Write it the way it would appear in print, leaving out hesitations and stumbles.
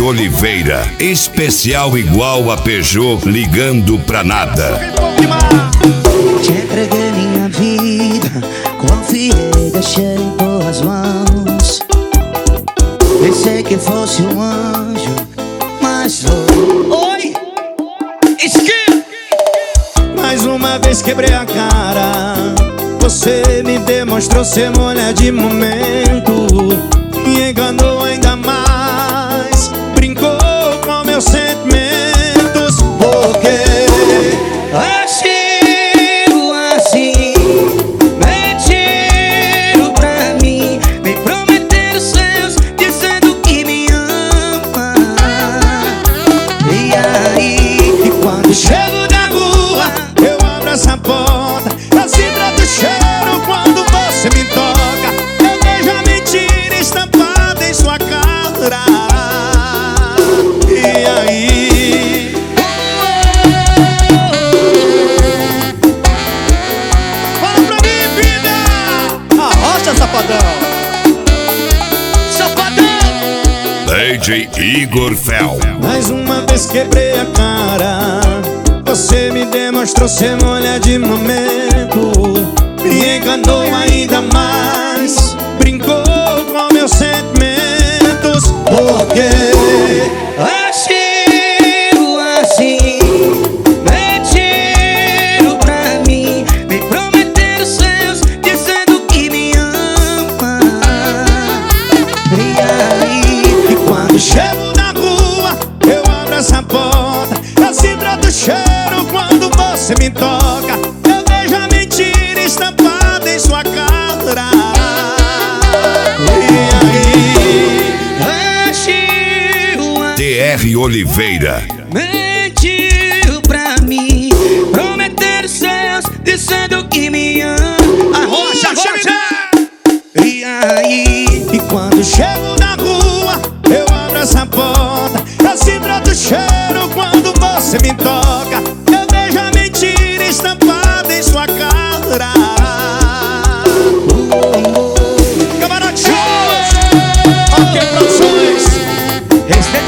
DR Oliveira, especial igual a Peugeot, ligando pra nada. Te entreguei minha vida, confiei, deixei em tuas mãos. Pensei que fosse um anjo, mas foi. Oi! Esquerda! Mais uma vez quebrei a cara. Você me demonstrou ser mulher de momento. Me enganou ainda mais. Brincou com meus sentimentos. Porque agiu assim, mentiu pra mim, me prometer os seus, dizendo que me ama. E aí, e quando chego na rua, eu abro essa porta. Eu sinto o cheiro quando você me toca. Eu vejo a mentira estampada em sua cara. E aí? Fala pra mim, vida! Arrocha, safadão! Safadão! DJ Igor Fel. Mais uma vez quebrei a cara. Você me demonstrou ser mulher de momento. Me enganou ainda mais. Brincou com meus sentimentos. Porque agiu assim, mentiu pra mim, me prometer os seus, dizendo que me ama. E aí, e quando chego na rua, eu abro essa porta. Eu sinto o cheiro quando você me toca. Eu vejo a mentira estampada em sua cara. E aí? agiu DR Oliveira. mentiu pra mim, prometer os seus, dizendo que me ama. Arrocha, E aí, e quando chego na rua, eu abro essa porta. Eu sinto o cheiro quando você me toca. Eu vejo a mentira estampada em sua cara. Camarote Shows, OK Produções.